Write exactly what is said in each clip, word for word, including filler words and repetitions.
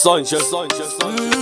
Sanchez, Sanchez, Sanchez.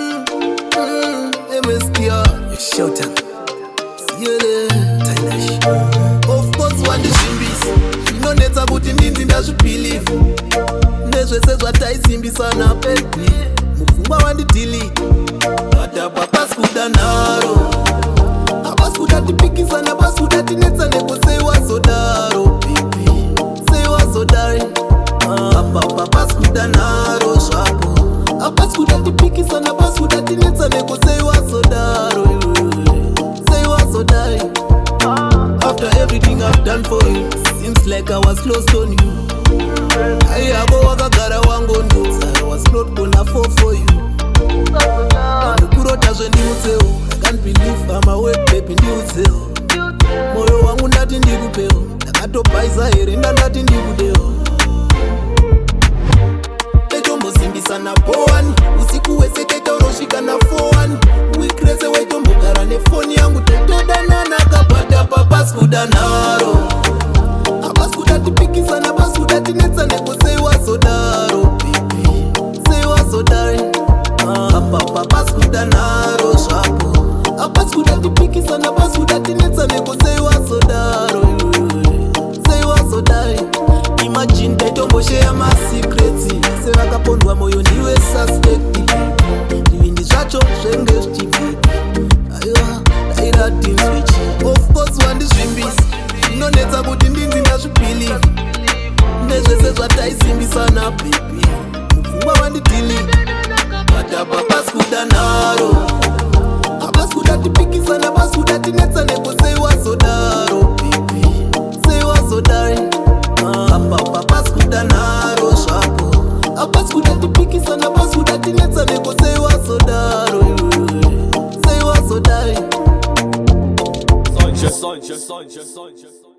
M S T R, Showtime, see there. Tinash. Of course, one the shimbis. You know neta kuti ndinzi ndazvibelieve. Nezvese zvataisimbisana pepi. Mufungwa wandidilite. Badaba pasikuda naro. Apasikuda tipikisana, apasikuda tinetsa neko seiwazodaro baby. Seiwazodari. Apapa pasikuda naro zvapo. Apasikuda tipikisana, apasikuda tinetsa neko seiwazodaro. Seiwazodari. After everything I've done for you, seems like I was lost on you. I go wakagara wangu ndutsa, I was not gonna fall for you. Kurota zvendiudzeo, I can't believe I'm away baby ndiudzeo. Moyo wangu ndati ndikupeo, ndakatobhaisa here ndandati ndikudeo. Tetombosimbisana boani, usiku wese tetaurosvika na foani. Wikrese waitombogara nefoni yangu tetodanana kabata papasikuda naro. Apasikuda tipikisana, apasikuda tinetsa neko seiwazodaro baby. Seiwazodari. Apapa pasikuda naro zvapo. Apasikuda tipikisana, apasikuda tinetsa neko seiwazodaro. Seiwazodari. Imagine taitomboshare masecrets. Sevakapondwa moyo ndiwe suspect. Ndivindi zvacho zvenge zvichibheka. Aiwa, dairatinzvichi. Of course wandizvimbisa. Inonetsa kuti ndinzi ndazvibelieve. Nezvese zvataisimbisana baby. Mufungwa wandidilite. Badaba pasikuda naro. Apasikuda tipikisana, apasikuda tinetsa neko seiwazodaro baby. Seiwazodari. Apapa pasikuda naro zvapo. Apasikuda tipikisana, apasikuda tinetsa neko seiwazodaro. Seiwazodari. Sanchez, Sanchez, Sanchez, Sanchez.